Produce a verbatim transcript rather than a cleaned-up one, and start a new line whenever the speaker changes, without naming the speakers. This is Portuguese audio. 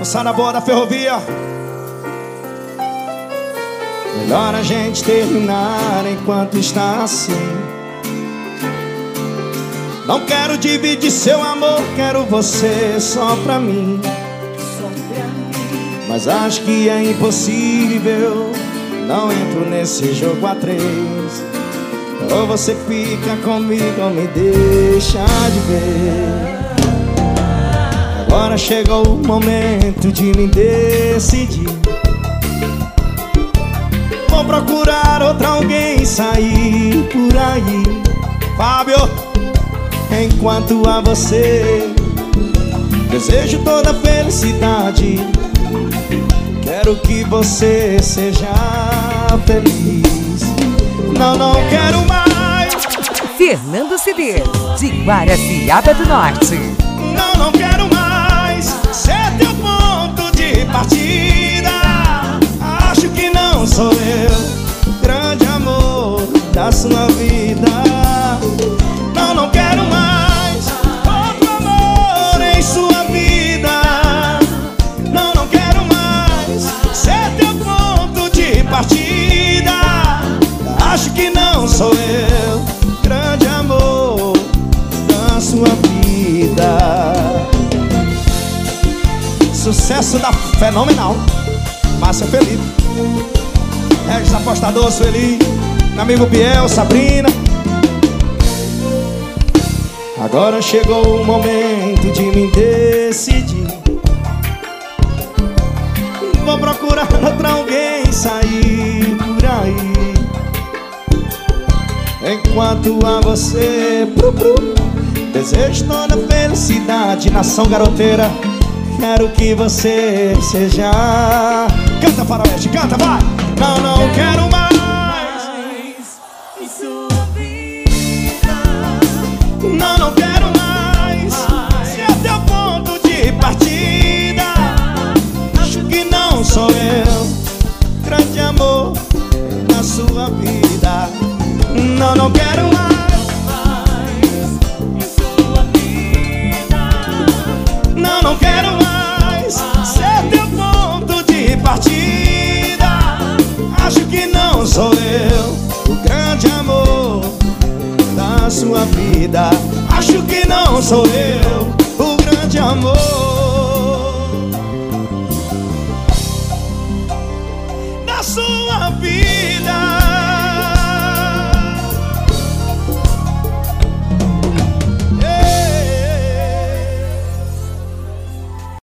Moçada boa da ferrovia. Melhor a gente terminar enquanto está assim. Não quero dividir seu amor, quero você só pra mim. Mas acho que é impossível, não entro nesse jogo a três. Ou você fica comigo ou me deixa de ver. Agora chegou o momento de me decidir. Vou procurar outra alguém, sair por aí, Fábio. Enquanto a você desejo toda felicidade, quero que você seja feliz. Não, não quero mais
Fernando Cedês, de Guaraciaba do Norte.
Não, não quero mais ser teu ponto de partida. Acho que não sou eu, grande amor da sua vida. Não, não quero mais outro amor em sua vida. Não, não quero mais ser teu ponto de partida. Acho que não sou eu, grande amor da sua vida. Sucesso da Fenomenal, Márcia Felipe, Regis Apostador, Sueli, meu amigo Biel, Sabrina. Agora chegou o momento de me decidir. Vou procurar outra alguém, sair por aí. Enquanto a você pru, pru, desejo toda felicidade. Nação garoteira, quero que você seja. Canta, Faroeste, canta, vai! Não, não quero mais em sua vida. Não, não quero mais ser teu ponto de partida. Acho que não sou eu, grande amor na sua vida. Não, não quero mais em sua vida. Não, não quero mais ser teu ponto de partida. Acho que não sou eu, o grande amor da sua vida. Acho que não sou eu, o grande amor